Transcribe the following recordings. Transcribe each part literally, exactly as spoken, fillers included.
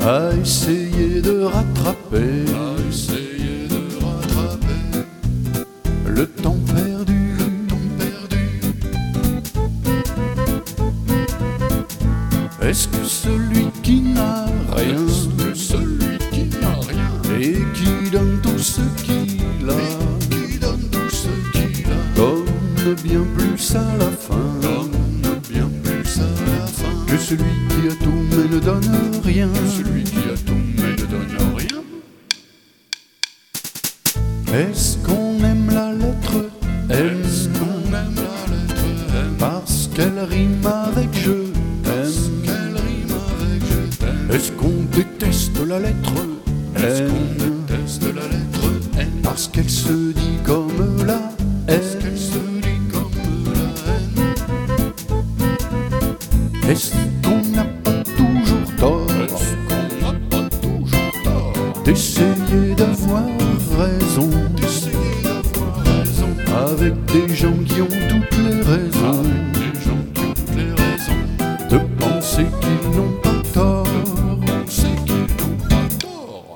à essayer de rattraper, à essayer de rattraper le temps perdu, le temps perdu. Est-ce que celui qui n'a rien, Est-ce que celui qui n'a rien et qui donne tout ce qu'il a, qui donne tout ce qu'il a donne bien plus à la fin donne bien plus à la fin que celui qui a tout mais ne donne rien? celui qui a tout mais ne donne rien? Est-ce qu'on aime la lettre M? Est-ce qu'on aime la lettre M Parce qu'elle rime avec je parce t'aime? qu'elle rime avec je t'aime? Est-ce qu'on déteste la lettre Est-ce N? qu'on déteste la lettre N Parce qu'elle se dit comme la parce qu'elle N? se dit comme la haine? Est-ce qu'on n'a pas toujours tort Est-ce qu'on n'a pas toujours tort d'essayer d'avoir raison d'essayer d'avoir raison avec des gens qui ont toutes les raisons, avec des gens qui ont toutes les raisons de penser qu'ils n'ont pas tort? on sait qu'ils n'ont pas tort?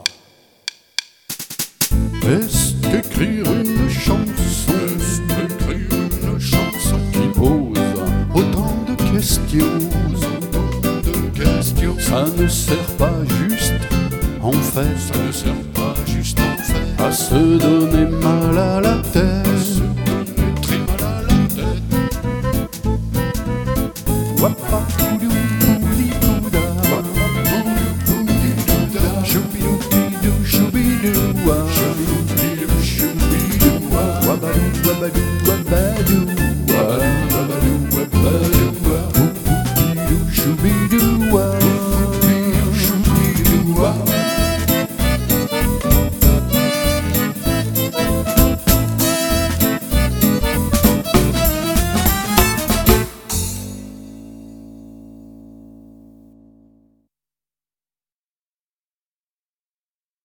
Est-ce qu'écrire une chanson Est-ce qu'écrire une chanson qui pose autant de questions, autant de questions ça ne sert pas juste en fait ça ne sert pas juste en fait à se donner mal à la tête? se donner très mal à la tête? Wapapoudou-poudi-pouda, choubidou-bidou, choubidou-wa, Choubidou, choubidou, wabadou, wabadou, wabadou.